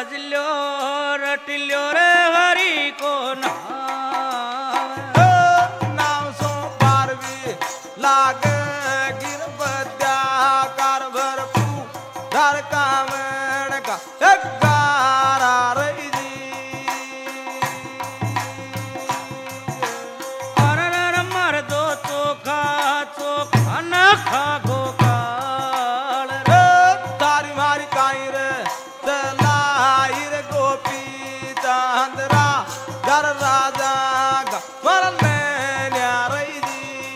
भजल्यो रटिल्यो रे हरि को नाम सो बारवी लागे गिर बद्या कार भर पू धर कामण का गारा रही जी अरर मर दो चोखा चोखा न खा गो काल तारी मारी काई रे तलाई रे गोपी चंद्रा घर राजा का मरन में न्यारी जी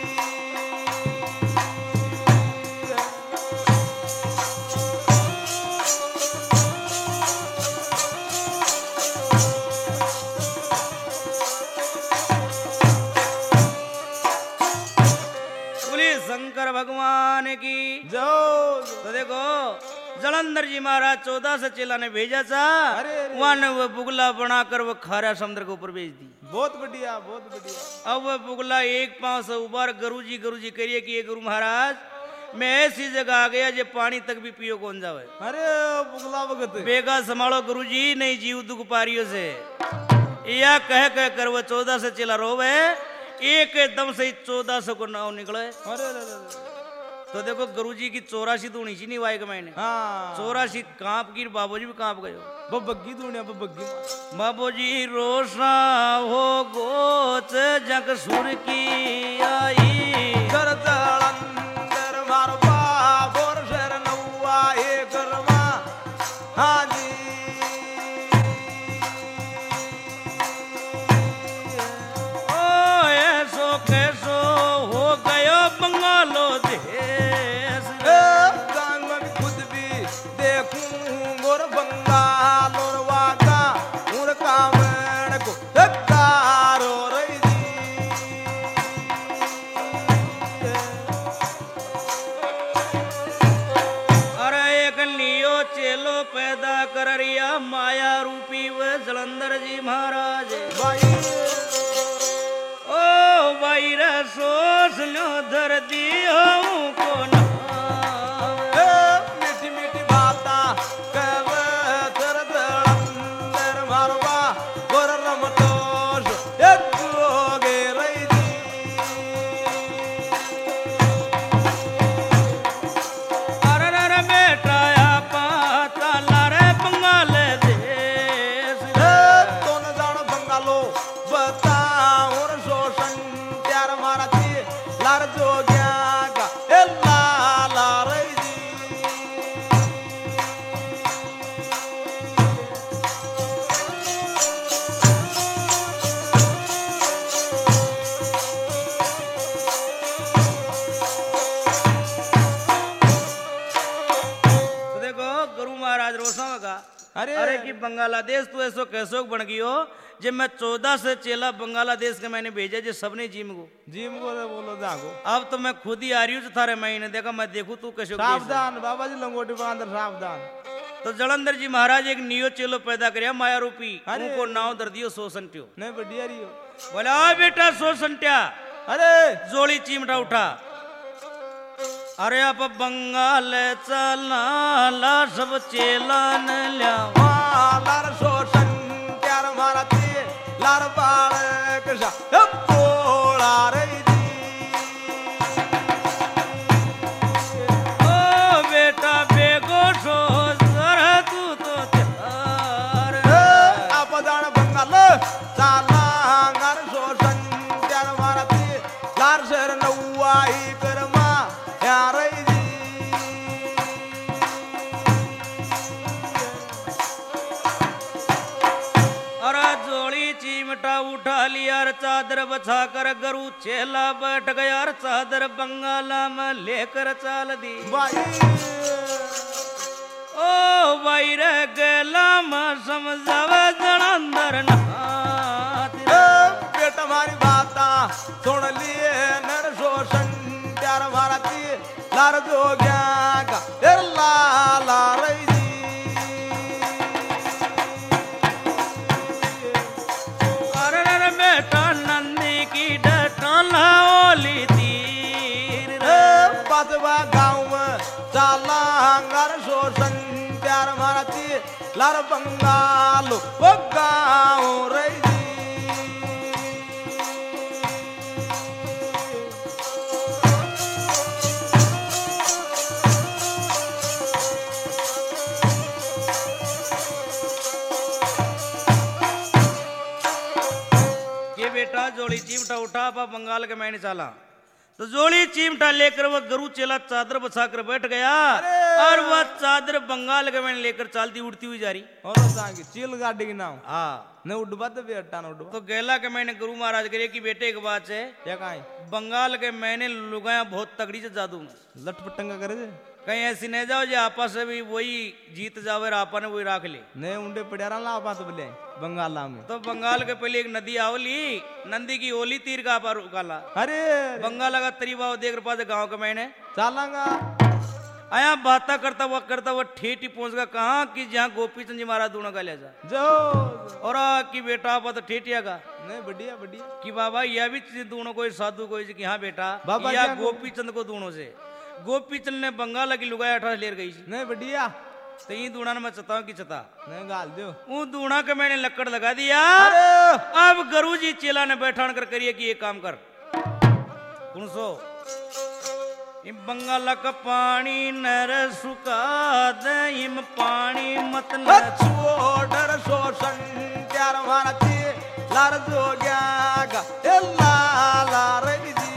बोले शंकर भगवान की जो तो देखो जलंधर जी महाराज 14 से चेला ने भेजा था अरे, अरे। वहां ने वो बुगला बनाकर वो खारा समुद्र के ऊपर भेज दी। बहुत बढ़िया बहुत बढ़िया अब वह बुगला एक पांव से उबार गुरु जी करिए कि ये गुरु महाराज मैं ऐसी जगह आ गया जो पानी तक भी पियो कौन जावे। अरे बुगला भगत बेगा संभालो गुरु जी नहीं जीव दुख पारियों से या कह कर वो 14 से चेला रोवे एक दम से 1400 को नाव निकले। अरे अरे, अरे। तो देखो गुरु जी की 84 तो होनी नहीं वाई मैंने हाँ 84 कांप की बाबू जी भी कांप गए। बग्गी दुनिया बग्गी बाबू जी रोशा हो गोच जग सुर की आई कर दलंदर मार बाबोर शर नौआ ए गरमा हाँ जी ओ ऐसो कैसो हो गयो बंगालो देश ए गांग में खुद भी देखूं गोर बंगाल और वाका उन कामण को गारो रही जी अरे एक लियो चेलो पैदा कर रिया माया रूपी व जलंधर जी महाराज भाई ओ भाई रे सोच लो धर दी हूँ को ना मीठी मीठी बाता कब तर दलंदर मारवा गोर रमतोष एक होगे रही जी अरे रे बेटा या पाता लारे बंगाल देश तो न जान बंगालो बताओ और शोषण प्यार मारा थी लार जो गया का ए ला रही जी तो देखो गुरु महाराज रोसा का अरे कि बांग्लादेश तो ऐसो कैसो बन गयो जब मैं 14 से चेला बांग्लादेश के मैंने भेजा जो सबने जिम को जिम को रे बोलो जागो अब तो मैं खुद ही आ रही हूँ थारे महीने देखा मैं देखू तू कैसे सावधान बाबा जी लंगोटी बांधर सावधान तो जलंधर जी महाराज एक नियो चेलो पैदा कर माया रूपी अरे। उनको नाव दर दियो सोसंट्यो नहीं बढ़िया रही हो बोला "आ बेटा सोसंट्या अरे जोड़ी चिमटा उठा अरे अब बंगाल चला ला सब चेला न लिया लार शोषण प्यार मारा थी लार बालक सा पोला रही जी ओ बेटा बेगो सो जरा तू तो त्यार आप जान बंगाल साला लार शोषण प्यार मारा थी लार शर नौआ ही करमा यार रही जी अरे जोड़ी चिमटा उठा लिया और चादर बछा कर गरु चेला बैठ गया और चादर बंगाला में लेकर चाल दी भाई ओ भाई रे गला में समझावे जलंधर नाथ बेटा मारी बाता सुन लिए नर शोषण प्यार मारा थी लार जो गया का ला रही जी अरे रे बेटा नंदी की डटला ओली तीर रे बदवा गाँव में चाला हंगर शोषण प्यार मारा मारा ची लार बंगालो वो गाँव रही जी बेटा जोड़ी चिमटा उठा पा बंगाल के मैंने चला तो जोड़ी चिमटा लेकर वह गुरु चेला चादर बचा कर बैठ गया और वह चादर बंगाल के मैंने लेकर चलती उड़ती हुई जा रही और चील गाड़ी की नाम हाँ नहीं उड़वा तो बेटा ना उड़वा तो गेला के मैंने गुरु महाराज करे कि बेटे एक बात है क्या कहा बंगाल के मैंने लुगाया बहुत तगड़ी से जादू लटपटंगा करे जे कहीं ऐसी नहीं जाओ जो आपस से भी वही जीत जाओ आपा ने वही राख ले नहीं उंडे पड़ा रहा आपा तो बोले बंगाला में तो बंगाल के पहले एक नदी आवली नंदी की ओली तीर का पार उकाला अरे बंगाल का तरीबा देख पास गाँव के मैंने चलांगा आया बाता करता हुआ ठेठी पहुंच गया कहा कि जहाँ गोपी चंद जी महाराज दोनों का ले जा जो और कि बेटा आप तो ठेठिया का नहीं बढ़िया बढ़िया कि बाबा यह भी दोनों कोई साधु कोई कि हाँ बेटा बाबा या गोपी चंद को दोनों से गोपी चंद ने बंगाल की लुगाई 18 लेर गई नहीं बढ़िया तो ये दूना ने मैं चताऊं कि चता नहीं गाल दो वो दूना के मैंने लकड़ लगा दिया अब गुरु जी चेला ने बैठान कर करिए कि ये काम कर कौन सो बंगाल का पानी नर सुखा दे इम पानी मत न छुओ डर शोषण प्यार मारा ची लार जो गया गा ए ला ला रे जी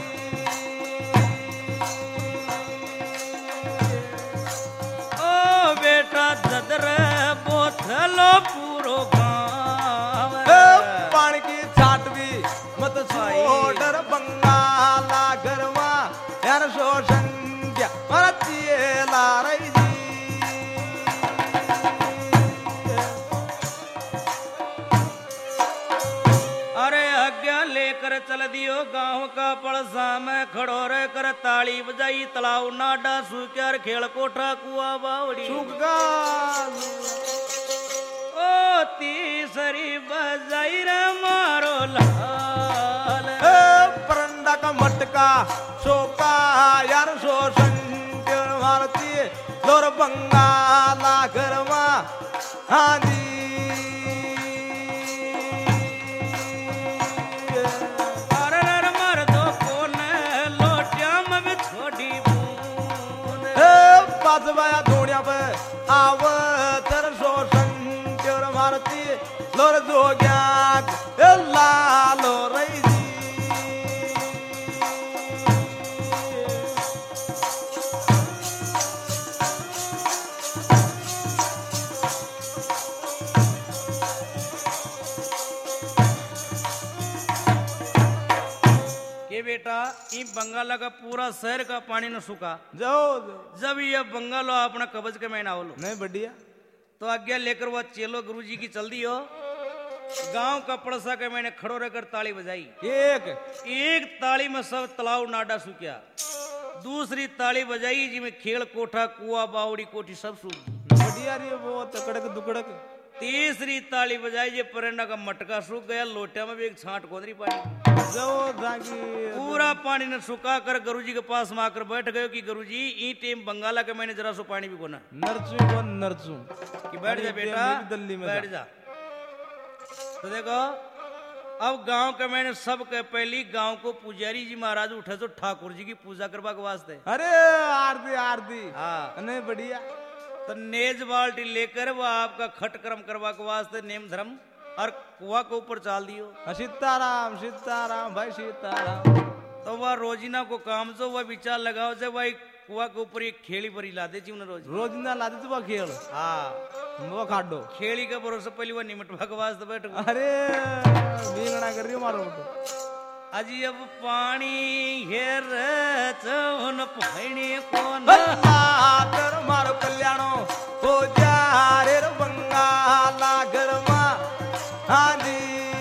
ओ बेटा ददर बोथलो पूरो गाँव पानी की छाट भी मत छुओ डर बंगाला गरवा यार शोषण क्या मारा ची ला रे जी लेकर चल दियो गांव का पड़सा में खड़ो रह कर ताली बजाई तलाव नाडा सूक्यार खेल कोठा कुआ बावड़ी ओ तीसरी बजाई रे मारो लाल परंडा का मटका सोका यार शोषण भारती लोर बंगाला गरमा हाँ जी बाजवाया धोनिया पे आव तर शोषण तेर भारती लोर दो ज्ञान लालो रही जी बेटा इन बंगाला का पूरा शहर का पानी न सूखा जाओ जब ये बंगालो अपना कब्ज के महीना हो लो नहीं बढ़िया तो आज्ञा लेकर वह चेलो गुरु जी की चल दी हो गांव का पड़सा के मैंने खड़ो रहकर ताली बजाई एक ताली में सब तालाव नाडा सूखा दूसरी ताली बजाई जिसमें खेल कोठा कुआ बावड़ी कोठी सब सूख बढ़िया रे वो तकड़क दुकड़क तीसरी ताली बजाई जे परंडा का मटका सूख गया लोटिया में भी एक छांट कोदरी पानी पूरा पानी ने सुखा कर गुरु जी के पास में आकर बैठ गए कि गुरु जी ई टीम बंगाला के मैंने जरा सो पानी भी कोना नरचू कि बैठ जा बेटा बैठ जा तो देखो अब गांव के मैंने सब के पहली गांव को पुजारी जी महाराज उठे तो ठाकुर जी की पूजा करवा के वास्ते अरे आरती आरती हाँ नहीं बढ़िया तो नेज बाल्टी लेकर वो आपका खट कर्म करवा के वास्ते नेम धर्म और कुआ के ऊपर चाल दियो सीताराम सीताराम भाई सीताराम तो वह रोजीना को काम जो वह विचार लगाओ से भाई कुआ के ऊपर एक खेली पर ला दे रोजीना ला दे तो खेल हाँ वो खाडो खेली का भरोसा पहले वो निमट भगवास तो बैठ अरे बींगना कर रही हो मारो अजी अब पानी हेर चौन पानी कौन कर मारो कल्याणो हो जा रे बंगाला गरमा हाँ जी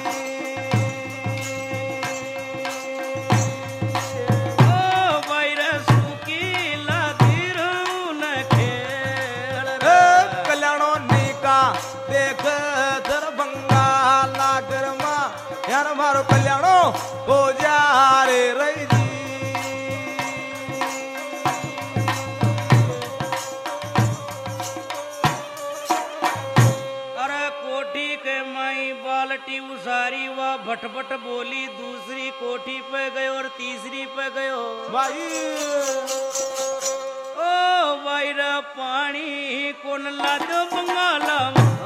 ओ वायरा सुकी लादिर न खेल कल्याणो निका देख दर बंगाला गरमा यार मारो कल्याणो हो जा रे रही जी बाल्टी उसारी वा भटभट बोली, दूसरी कोठी पे गयो और तीसरी पे गयो। भाई ओ वायरा पानी कौन लाद बंगाला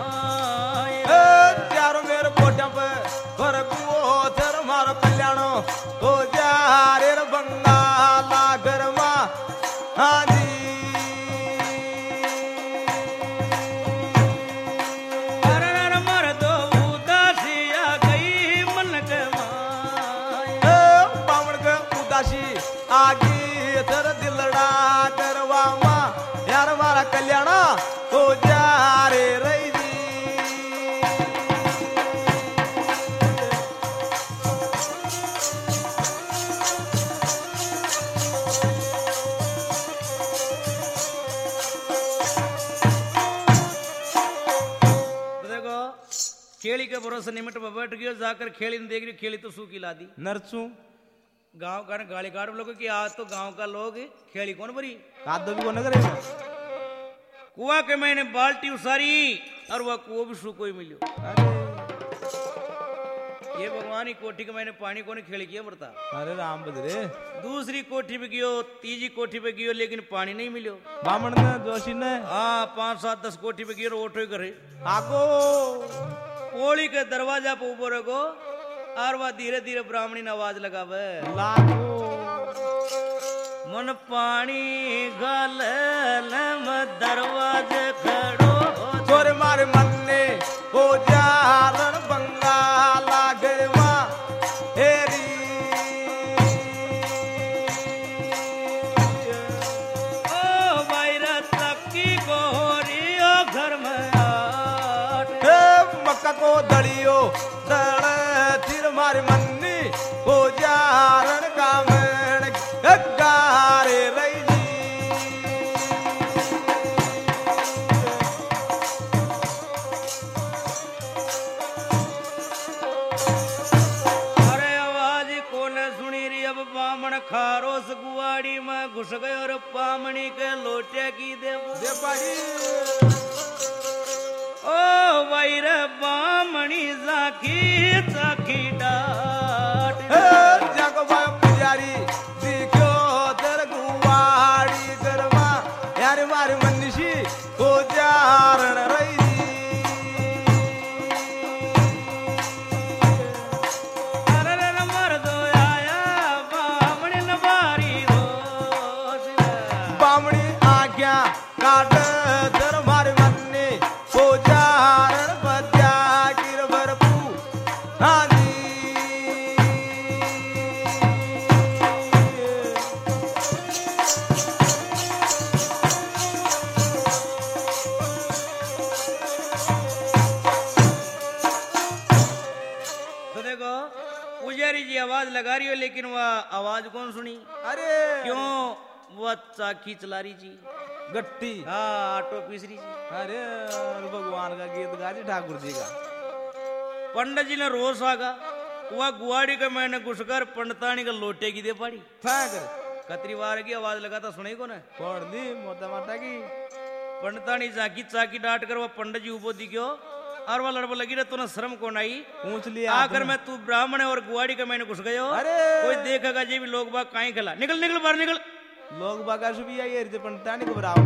चारों मेरे कोठा पे घर को धर मारो कल्याणो हो जा रे बंगाला गरमा। हाँ जी मर दो उदासी आ गई मन के बामण के उदासी आगे तेरा दिलड़ा करवा माँ यार मारा कल्याणा हो जा रे रही जी। खेली के भरोसे निमट में बैठ गयो, जाकर खेली ने देख रही, खेली तो सूखी ला दी। नरसू गांव का गाली काट लोग कि आज तो गांव का लोग खेली कौन भरी कादो भी कौन करेगा। कुआ के मैंने बाल्टी उसारी और वह कुआ भी सूखो ही मिलो। ये भगवान ही कोठी के मैंने पानी को नहीं खेली किया मरता। अरे राम बदरे दूसरी कोठी पे गयो, तीसरी कोठी पे गयो, लेकिन पानी नहीं मिलो। बामण ने जोशी ने हाँ 5, 7, 10 कोठी पे गयो, ऑटो करे आगो कोड़ी के दरवाजा पे ऊपर रखो और वह धीरे धीरे ब्राह्मणी ने आवाज लगावे लागो मन पानी गाल दरवाजे खड़ो छोरे मारे मन ने हो जा रण बंगाला गवा हेरी। ओ वायरा तकी गोरियो घर में मक्का को दड़ियो दड़ थिर मारे मन्नी हो जा रण कामण गारे रही जी। अरे आवाज कौन सुनी रही अब बामण खारोस गुआड़ी में घुस गए और पामणी के लोटे की दे पाड़ी ओ वैर बामणी जाकी जाकी डाट जाको बा पुजारी दिखो दर गुवाड़ी गरमा यार मारे मनीषी हो जा रण रही जी। अरे मर दो आया बामणी नबारी रोज बामणी आज्ञा काट दर मारे मन्नी हो जा रण बद्या गिर भरपू। हाँ जी तो देखो पुजारी जी आवाज लगा रही हो, लेकिन वह आवाज कौन सुनी? अरे क्यों वह चाकी चला रही जी, गट्टी हाँ आटो पीस रही जी। अरे भगवान का गीत गाजी ठाकुर जी का। पंडित जी ने रोज आगा वह गुआड़ी का मैंने घुसकर पंडितानी का लोटे की दे पाड़ी फेंक कतरी बार की आवाज लगाता सुनाई को ना कौन दी मोटा माटा की पंडितानी चाकी चाकी डांट कर वह पंडित जी ऊपर दिखो और वह लड़ब लगी रहे, तूने शर्म कौन आई? पूछ लिया आकर मैं तू ब्राह्मण है और गुआड़ी का मैंने घुस गयो, अरे कोई देखेगा जी भी लोग बाग काई खिला, निकल निकल बाहर निकल। लोग बागा सुबह आई रे पंडिता नहीं घबराओ।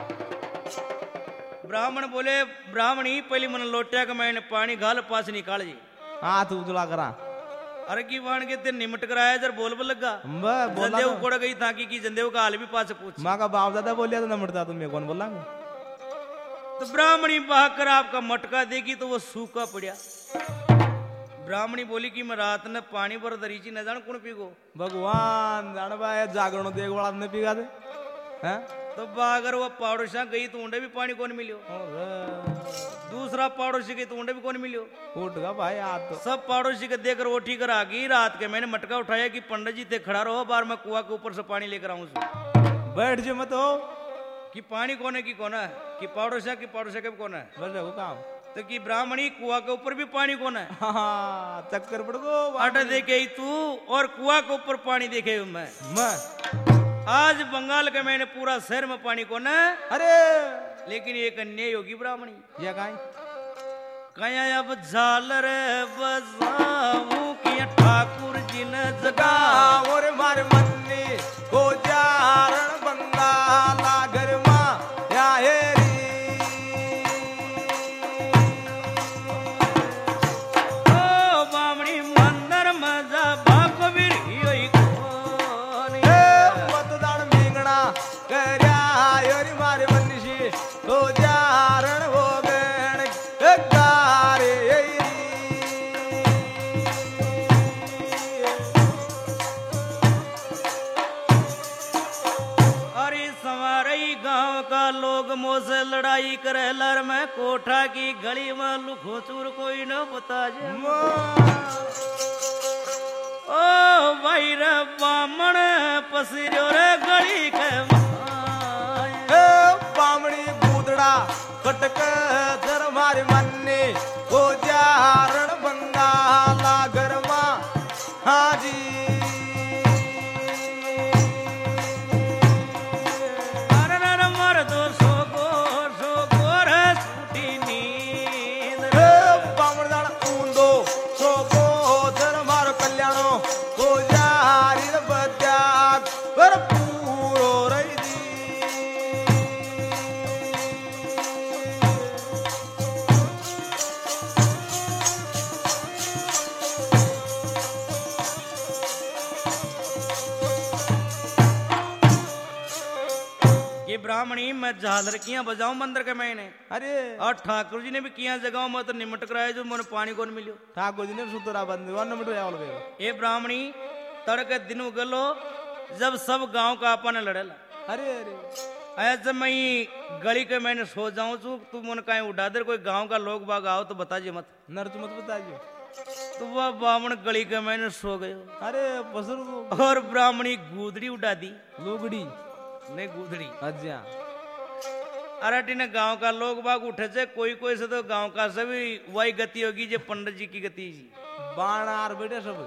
ब्राह्मण बोले ब्राह्मणी पहले मन लोटिया का मैंने पानी घाल पास निकाल जी। हाथ उजला करा अरे की बाण के ते निमट कराया जर बोल लगा जंदेव कोड़ गई ताकि की जंदेव का हाल भी पास पूछ। माँ का बाप दादा बोलिया तो नमटता तुम्हें कौन बोला? तो ब्राह्मणी बहाकर आपका मटका देगी तो वो सूखा पड़ा। ब्राह्मणी बोली कि मैं रात ने पानी पर दरीची न जान कौन पीगो। भगवान जान भाई जागरण देख वाला ने पीगा दे हैं? तो बागर वो पड़ोसा गई तो उन्हें भी पानी कौन मिलियो, दूसरा पड़ोसी गई तो उन्हें भी कौन मिलियो। उठ गया भाई आज तो सब पड़ोसी के देकर वो ठीक आ गई। रात के मैंने मटका उठाया कि पंडित जी थे खड़ा रहो, बार मैं कुआ के ऊपर से पानी लेकर आऊं। बैठ जो मत हो कि पानी कोने की कोना है कि पड़ोसा की पड़ोसा के कोना है, बस देखो काम तो कि ब्राह्मणी कुआ के ऊपर भी पानी कोना है। हाँ चक्कर पड़ गो आटा देखे तू और कुआ के ऊपर पानी देखे मैं आज बंगाल के मैंने पूरा शहर में पानी कोना है। अरे लेकिन एक अन्याय होगी ब्राह्मणी ये काई कया अब झालर बजाऊं कि ठाकुर जी ने जगा और मार मन्नी को जारण बंगाला घर मां या हेरी ओ बामणी मंदर मजा बाको बिरी कोन मतदान मिंगना करया योरी मारे मन्नी को जारण हो गण गारे गांव का लोग मोसे लड़ाई करे लर में कोठा की गली में लुखो चूर कोई न बता जे ओ भाई रे बामण पसिरो रे गली के बामणी बूदड़ा कटक धर मारे मन्ने को जारण बंगाला गरमा हाजी ब्राह्मणी मैं झालर किया बजाऊं मंदिर के महीने अरे और ठाकुर जी ने भी किया जगाओ मैं तो निमट कराया जो मन पानी कौन मिलो ठाकुर जी ने सुतरा बंद ये ब्राह्मणी तड़के दिन उगलो जब सब गांव का अपन लड़ेला अरे अरे ऐसे मैं गली के मैंने सो जाऊं तू मन कहीं उड़ा दे कोई गांव का लोग बाग आओ तो बताइए मत नर्च मत बताइए तो वह ब्राह्मण गली के मैंने सो गए अरे बसर और ब्राह्मणी गूदड़ी उड़ा दी लुगड़ी नहीं गूदड़ी अच्छा अरे ने गांव का लोग बाग उठे से कोई से तो गांव का सभी वही गति होगी जो पंडित जी की गति जी बाणार बेटे सब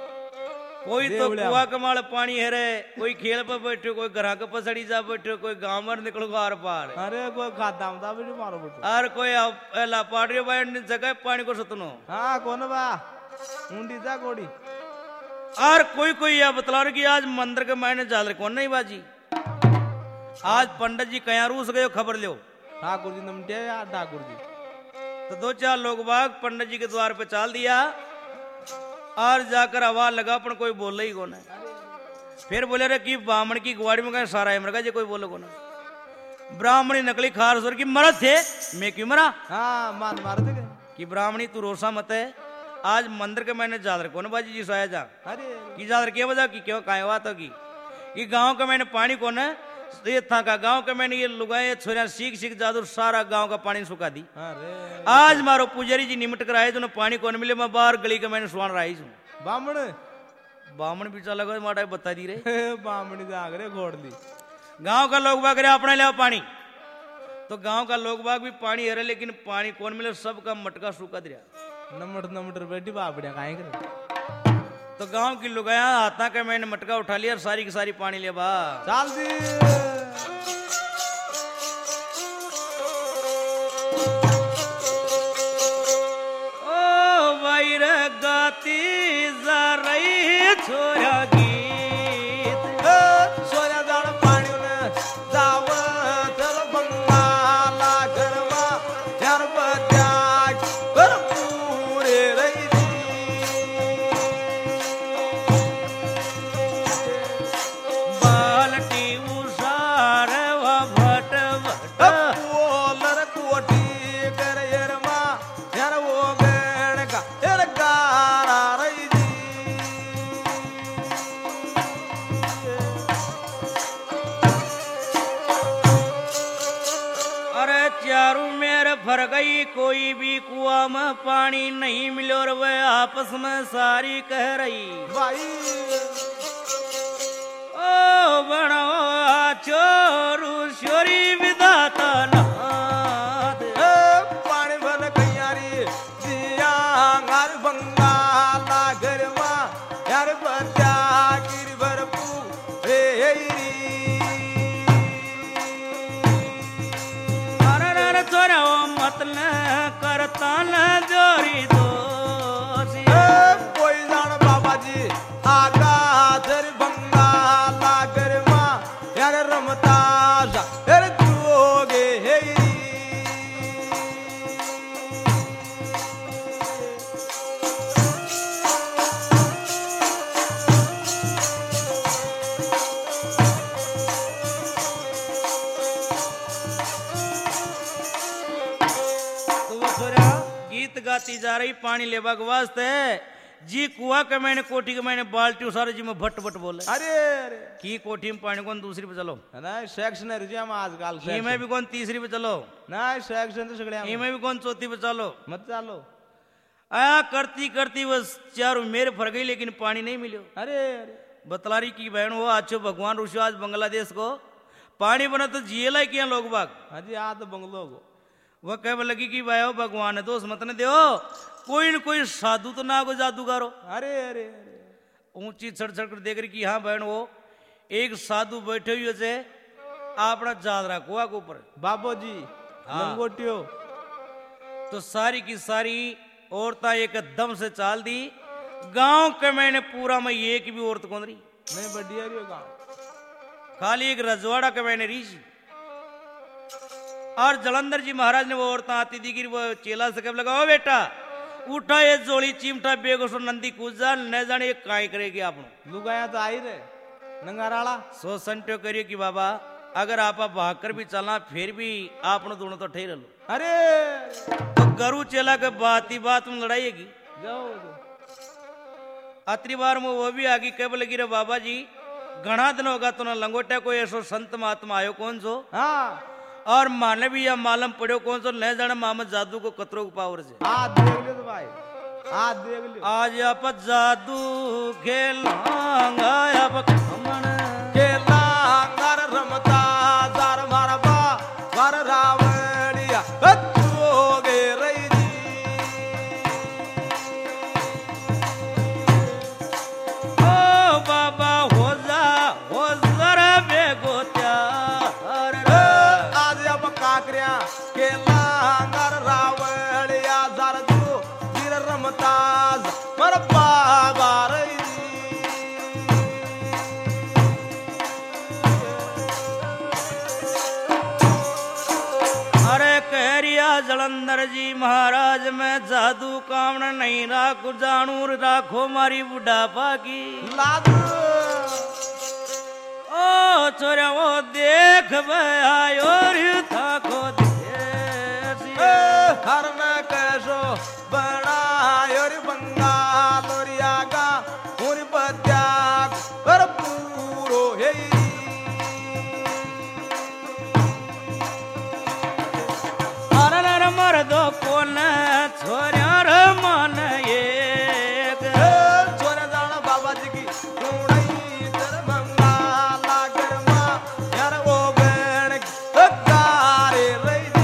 कोई तो कुआ कमाल पानी है रे कोई खेल पर बैठो कोई घर के पसड़ी जा बैठो कोई गांव में निकलो आर पार अरे कोई खाता भी मारो बैठो और कोई एला पाड़ियो बैठ जगह पानी को सतनो हाँ कौन बा ऊंडी जा कोड़ी और कोई यह बतला रहे कि आज मंदिर के मायने जाल कौन नहीं बाजी आज पंडित जी कया रूस गए खबर लो ठाकुर जी नमटे यार ठाकुर जी तो दो चार लोग बाग पंडित जी के द्वार पे चाल दिया और जाकर आवाज लगा अपन कोई बोल ही कौन है फिर बोले रे कि ब्राह्मण की गुवाड़ी में कहीं सारा है मरगा जी कोई बोलो कौन है ब्राह्मणी नकली खार सुर की मरद थे मैं क्यों मरा हाँ मान मार दे कि ब्राह्मणी तू रोसा मत है आज मंदिर के मैंने जादर कौन बाजी जी सोया जा अरे की जादर क्या वजह की क्यों काय बात होगी कि गांव का मैंने पानी कौन है ये था का गांव के मैंने ये लुगाए छोरा सीख जादू सारा गांव का पानी सुखा दी आज मारो पुजारी जी निमट कर आए जो पानी कौन मिले मैं बाहर गली के मैंने सुन रही हूँ बामण बामण भी चला गए माटा बता दी रे बामणी जागरे घोड़ ली गांव का लोग बाग अपने ले पानी तो गांव का लोग बाग भी पानी हरे लेकिन पानी कौन मिले सबका मटका सूखा दिया नमट बेटी बापड़िया काहे करे तो गांव की लुगाया हाथा के मैंने मटका उठा लिया और सारी की सारी पानी ले बा चाल दी ओ भाई रे गाती जा रही छोरा गीत सोया जान पानी ने जाव चल बंगाला गरवा यार बजा कर पूरे रही भर गई कोई भी कुआ में पानी नहीं मिलो और वह आपस में सारी कह रही भाई ओ बनो चोरू शोरी विदाता नाथ पानी भर गई दिया घर बंगाला गरमा यार बच्चा गिर भरपू मतलब करता न जोरी दो कोई जान बाबा जी आगा तेरी बंगाला गरमा यार रमता यार जोगे हे गीत गाती जा रही पानी लेवा के वास्ते जी कुआ के मैंने कोठी के मैंने बाल्टी उसारे जी में भट भट बोले अरे अरे की कोठी में पानी कौन दूसरी पे चलो ना सेक्शन है रुजिया में आजकल ई में भी कौन तीसरी पे चलो ना सेक्शन तो सगड़े ई में भी कौन चौथी पे चलो मत चालो आ करती करती बस चारों मेरे फर गई लेकिन पानी नहीं मिलो अरे अरे बतलारी की बहन हो अच्छो भगवान ऋषि आज बांग्लादेश को पानी बना तो जियला किया लोग बाग हाँ जी आ तो बंगलो को वह कह लगी कि भाई भगवान है दोस्त मत न दो कोई न कोई साधु तो ना को जादूगारो अरे अरे अरे ऊंची चढ़ चढ़ कर देख रही कि हाँ बहन वो एक साधु बैठे हुए से अपना जादरा कुआ के ऊपर बाबू जी लंगोटियो तो सारी की सारी औरतें एकदम से चाल दी गांव के मैंने पूरा में एक भी औरत कौन रही नहीं बढ़िया रही गाँव खाली एक रजवाड़ा के मैंने रीसी और जलंधर जी महाराज ने वो औरतें आती दी वो चेला से कब लगा ओ बेटा उठा ये जोड़ी चिमटा बेगो सो नंदी कूजा न जाने काय करेगी आप लुगाया तो आई रे नंगाराला सो संट्यो करिए कि बाबा अगर आप भाग कर भी चलना फिर भी आप दोनों तो ठहर लो अरे तो गरु चेला के बात ही बात में लड़ाइएगी जाओ आखिरी बार में वो भी आगे कब लगी रे बाबा जी घना दिन होगा तो ना लंगोटा कोई ऐसो संत महात्मा आयो कौन सो हाँ और माने भी या मालूम पड़ो कौन सो न जाने मोहम्मद जादू को कतरों को पावर से आज देख लियो तो भाई आज देख लियो आज आप जादू खेलांगा आप खमन खेलांगा रमता जार मारबा वर रावणिया होगे रही ओ बाबा हो जरा बेगो त्यार आज अब काकरिया खेलांगा रावणिया जार दू वीर रमता मर बाबा रही जलंधर जी महाराज में जादू कामन नहीं राखो जानू राखो मारी बुढ़ापा की लादू ओ छोरा वो देख आयो था को हर न कैसो बड़ा योर बंगाल और यागा और बद्याग पर पूरो है मर्दो कौन छोरा रे मन एक छोरा जाना बाबा जी की टूड़ई तर बंगाला गरमा यार वो गण गारे रही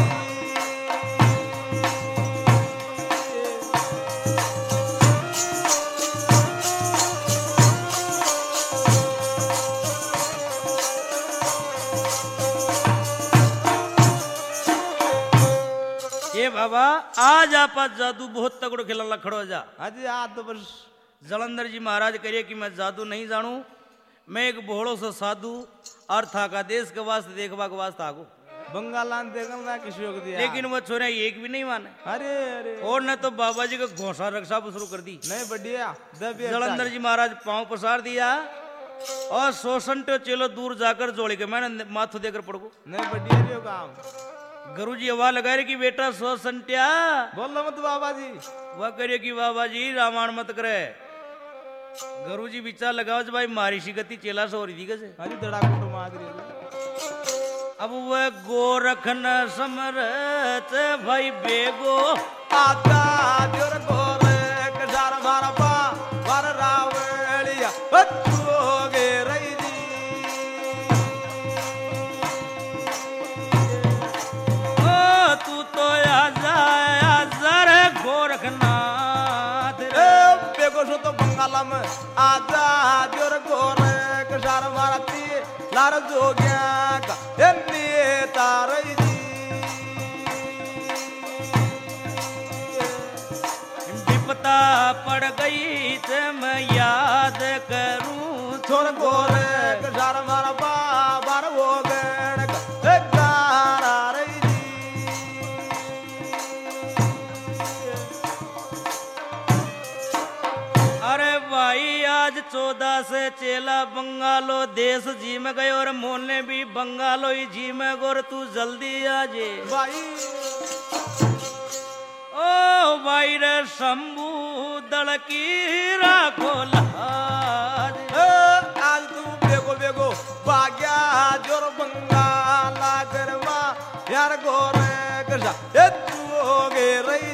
ये बाबा आज आप जादू बहुत तगड़ो खिला खड़ो जा आज आज तो बस जलंधर जी महाराज करिए कि मैं जादू नहीं जानू मैं एक भोड़ो सा साधु और था का देश के वास्ते देखवा के वास्ते आगो बंगालान देखल ना किसी को दिया लेकिन वो छोरे एक भी नहीं माने अरे अरे और न तो बाबा जी का घोषणा रक्षा शुरू कर दी नहीं बढ़िया जलंधर जी महाराज पांव पसार दिया और शोषण तो चलो दूर जाकर जोड़ी के मैंने माथो देकर पड़को नहीं बढ़िया रही काम गुरु जी आवाज लगा रहे कि बेटा सो संट्या बोलो मत बाबा जी वह करे कि बाबा जी रामायण मत करे गुरु जी विचार लगाओ भाई मारी सी गति चेला से हो रही थी कैसे अजी दड़ा कुटो मार रही अब वह गोरखन समरत भाई बेगो आजा जोर गोरे कजार मारा पा वर रावलिया होगे रही तू तो आजा रे गोरखनाथ बेगो सो तो बंगाला में आजा जोर गोरे कजार मारा ती लार जोग्या का एन्नी तारई पड़ गई ते मैं याद करूं छोर गोरे कजार मारा बाबर वो गण गारा रही अरे भाई आज 14 से चेला बंगालो देश जी में गए और मोने भी बंगालो ही जी में गोर तू जल्दी आ जे भाई ओ भाई रे शंभू दल की राखो लाज आज तू बेगो बेगो भाग्या जोर बंगाला गरवा यार गोरे कजा ए तू हो गे रही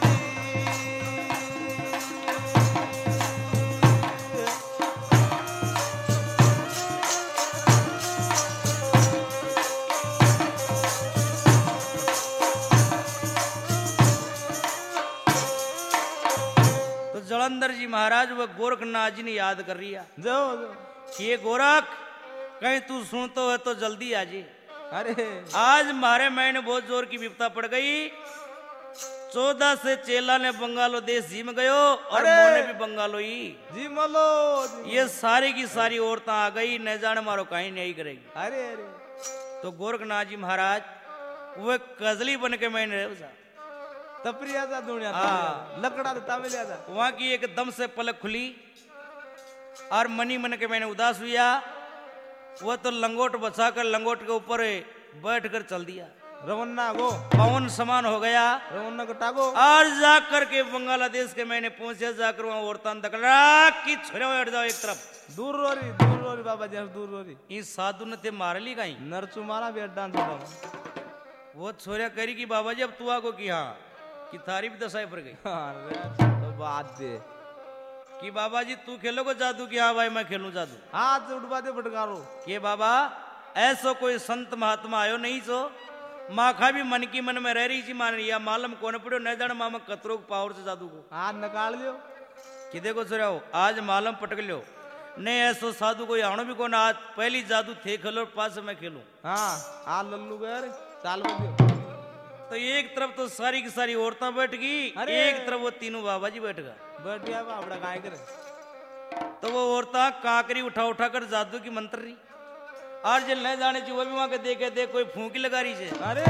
जलंधर जी महाराज वह गोरखनाथ जी ने याद कर रिया जाओ कि ये गोरख कहीं तू सुनतो है तो जल्दी आ जी अरे आज मारे मैंने बहुत जोर की विपता पड़ गई 14 से चेला ने बंगालो देश जी में गयो और मोने भी बंगालो ही जी मलो ये सारी की सारी औरतें आ गई न जाने मारो कहीं नहीं करेगी अरे अरे तो गोरखनाथ जी महाराज वो कजली बन के मैंने तपरिया था दुनिया लकड़ा था मिला था वहां की एकदम से पलक खुली और मनी मन के मैंने उदास हुआ वो तो लंगोट बचाकर लंगोट के ऊपर बैठ कर चल दिया रवन्ना गो पवन समान हो गया रवन्ना को टागो और जाकर के बांग्लादेश के मैंने पहुंचे जाकर वहां औरतान तकड़ा की छोरे हट जाओ एक तरफ दूर रोरी बाबा जी दूर रोरी इस साधु ने ते मार ली कहीं नरचू मारा भी अड्डा वो छोरिया करी कि बाबा जी अब तू आगो की हाँ कि थारी भी दशाई पर गई तो बात दे कि बाबा जी तू खेलोगे जादू की हाँ भाई मैं खेलूं जादू हाथ उठवा दे फटकारो के बाबा ऐसो कोई संत महात्मा आयो नहीं सो माखा भी मन की मन में रह रही थी मान या मालूम कौन पड़ो न जान मामा कतरो पावर से जादू को हाथ निकाल लियो कि देखो सर आज मालूम पटक लियो नहीं ऐसो साधु कोई आणो भी कौन आज पहली जादू थे खेलो पास मैं खेलूं हाँ आ लल्लू गए चाल बदियो तो एक तरफ तो सारी की सारी औरतें बैठ गई एक तरफ वो तीनों बाबा जी बैठ गए बैठ गया बाबड़ा काय करे तो वो औरतें काकरी उठा उठा कर जादू की मंत्र रही और जो न जाने चाहिए वो भी वहां के देखे देख कोई फूंकी लगा रही है अरे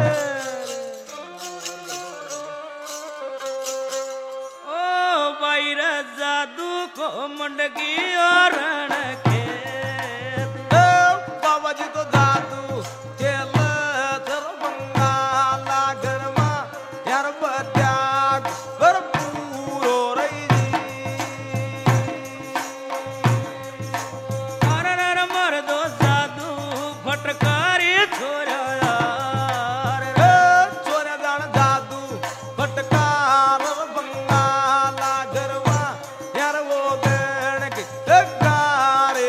ओ भाई रे जादू को मंडकी और के बाबा जी तो जादू खेल चल बंगाला गरमा यार बत्याग पर पूरो रही अरे मर दो जादू फटकारी छोरा यार छोरे जान जादू फटकार बंगाला गरमा यार वो गण के गारे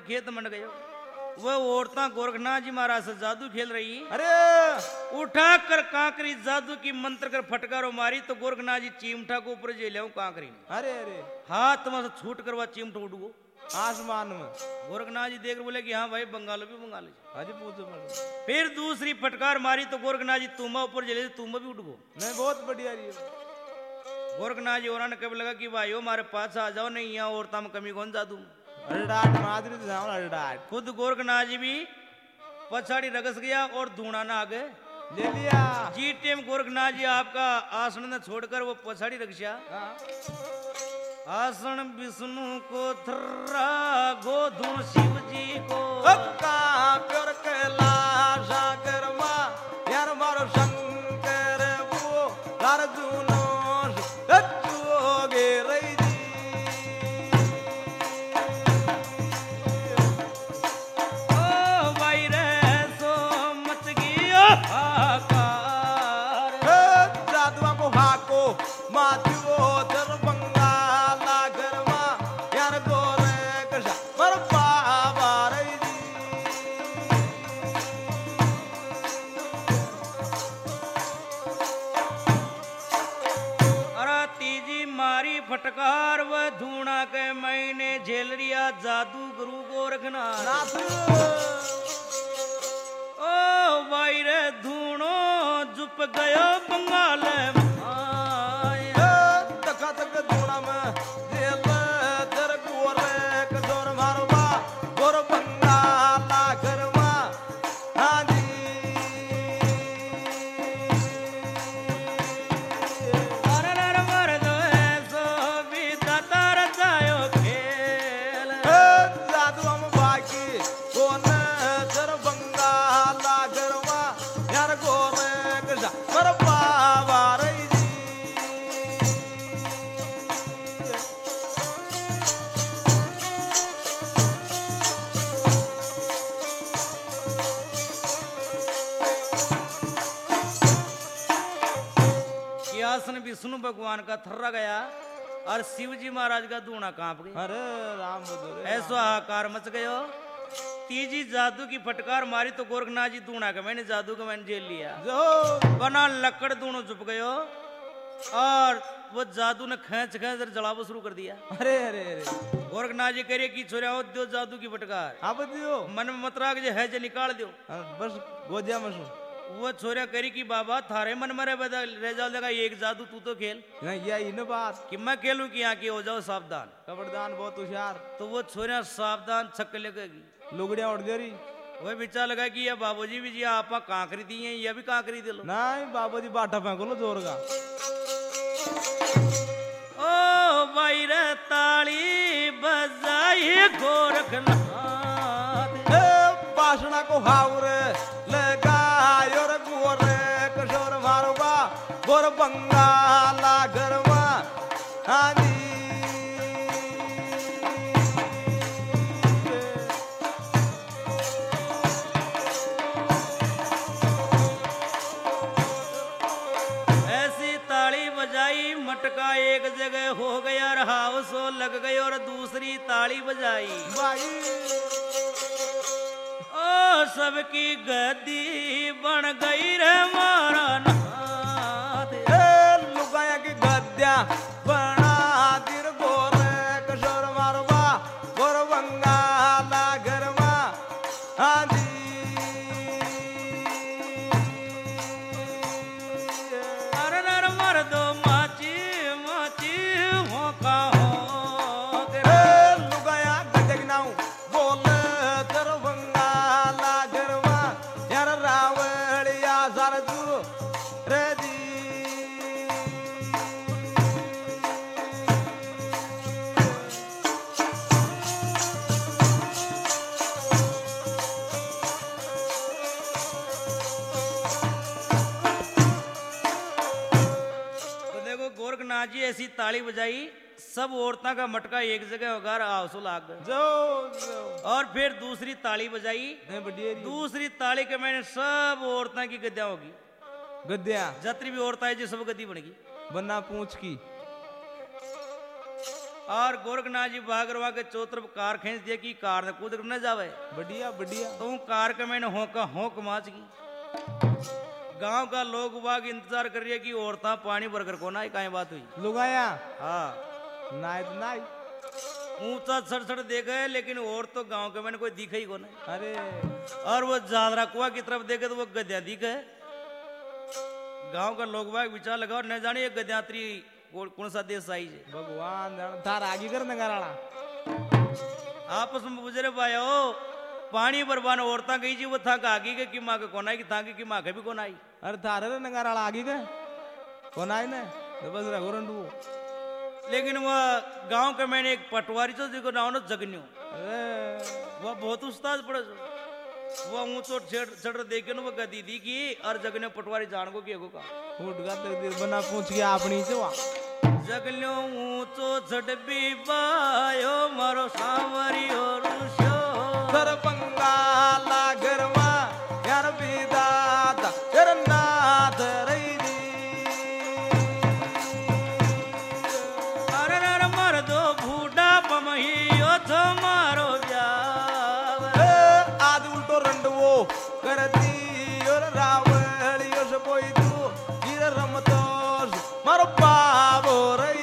खेत मंड गयो। वह औरतां गोरखनाथ जी महाराज से जादू खेल रही। अरे उठा कर कांकरी जादू की मंत्र कर फटकारो मारी तो गोरखनाथ जी चिमटा को ऊपर जे ले कांकरी ने। अरे अरे हाथ में से छूट कर वह चिमटा उड़ गो आसमान में। गोरखनाथ जी देख बोले कि हाँ भाई बंगालो भी बंगाली। अरे पूछो मत। फिर दूसरी फटकार मारी तो गोरखनाथ जी तुम्बा ऊपर जले तुम्बा भी उठ गो। नहीं बहुत बढ़िया रही है। गोरखनाथ जी और कब लगा कि भाई हमारे पास आ जाओ, नहीं यहाँ औरता में कमी कौन जादू। अरे डाट मादरी तो जाओ अरे डाट। खुद गोरखनाथ जी भी पछाड़ी रगस गया और धूणा ना आगे ले लिया। जी टेम गोरखनाथ जी आपका आसन न छोड़कर वो पछाड़ी रखा। आसन विष्णु को थर्रा गोधुण शिव जी को प्योर कैलाश कर्मा यार मारो शंकर वो अर्जुनो जोगे रही जी। ओ भाई रे सो मच गया हाकार। जादुआ को हाको माथियो दरबंगा ला गरमा यार गोरे कशा पर बाबा रही जी। अरे तीजी मारी फटकार व धूणा के मैंने झेल रिया जादू गुरु गोरखनाथ। नाथ ओ भाई रे धूणो जुप गयो बंगाल माया। तका तक धूणा में जेल दर गोरे कजोर मारवा गोर बंगा ला गरमा हाँ जी। अरनर मर्दो ऐसो भी दातार जायो खेल। जादू हम बाकी कोन दर बंगा ला गरमा यार गोरे कजा पर बाबा रही जी। कि आसन विष्णु भगवान का थर्रा गया और शिव जी महाराज का धूणा कांप गया। अरे राम बदरे ऐसा हाहाकार मच गयो। तीजी जादू की फटकार मारी तो गोरखनाथ जी धूणा का मैंने जादू का मैंने जेल लिया। जो बना लकड़ दोनों चुप गयो और वो जादू ने खींच खींच जलाबो शुरू कर दिया। अरे अरे अरे गोरखनाथ जी कह रहे कि छोरा हो दो जादू की फटकार आप दियो मन में मत राख जे है जे निकाल दो। बस गोदिया में सु वो छोरा करी कि बाबा थारे मन में रह जाओ लगा एक जादू तू तो खेल नहीं ये इन बात कि मैं खेलूं कि यहाँ की हो जाओ सावधान। कबरदान बहुत होशियार तो वो छोरा सावधान छक्के लगेगी। लुगड़िया उड़ दे रही वह विचार लगा कि ये बाबूजी भी जी आप कांकरी दी है, ये भी कांकरी दे लो। नहीं बाबू जी बाटा फेंको लो जोर का। ओ भाई रे ताली बजाई गोरखनाथ। पासना को हाउर लगायो रे गोरे कशोर मारवा गोर बंगाला गरवा हाँ जी। ऐसी ताली बजाई मटका एक जगह हो गया रहा सो लग गई और दूसरी ताली बजाई। भाई ओ सबकी गद्दी बन गई रे मारा नाथ। लुगाया की गद्या बना दिर गोरे कशोर मारवा गोर बंगाला गरवा हाँ जी। अरे नर मर दो माची माची हो का हो लुगाया गजग नाऊ बोल दर बंगाला गरवा यार रावड़िया सरजू रे जी। गोरखनाथ जी ऐसी ताली बजाई सब औरतों का मटका एक जगह होगा आंसू लाग गए। जो और फिर दूसरी ताली बजाई। बढ़िया दूसरी ताली के मैंने सब औरतों की गद्दियां होगी। गद्या जतरी भी औरत है जी सब गद्दी बनेगी। बन्ना पूछ की और गोरखनाथ जी भागरवा के चौतरफ कार खींच दिया कि कार ने कूद न जावे। बढ़िया बढ़िया। तो कार के मैंने होक माच की। गांव का लोग बाग इंतजार कर रही है कि औरतां पानी भरकर को ना कहीं बात हुई लोग आया हाँ नाई ऊंचा सड़ देखा है लेकिन और तो गांव के मैंने कोई दिखा ही को नहीं। अरे और वो जादरा कुआ की तरफ देखे तो वो गद्या दिखा है। गांव का लोग बाग विचार लगा और न जाने ये गद्यात्री कौन सा देश आई है। भगवान थार आगे कर नगाराड़ा आपस में बुझे भाई ओ पानी बरबान औरता गई जी वो था आगे के कि माँ के कौन आई कि था कि माँ के भी कौन आई। अरे थारे नगाराड़ा आगे के कौन आई ना तो बस रघु रंडू। लेकिन वह गांव के मैंने एक पटवारी तो जिसको नाम ना जगन्यो वह बहुत उस्ताद पड़े वह ऊंचो चढ़ देखे ना वो गदी दी की और जगन्यो पटवारी जान को कि का फूट का तकदीर बना पूछ गया अपनी से जगन्यो ऊंचो चढ़ भी बायो मारो सावरियो रुष्यो सर बंगाला गरवा यार बिदाता करनाथ रही मारो आद उल्टो रंडवो करती और रावली और कोई तू गिर रमतो मारो बाबो रही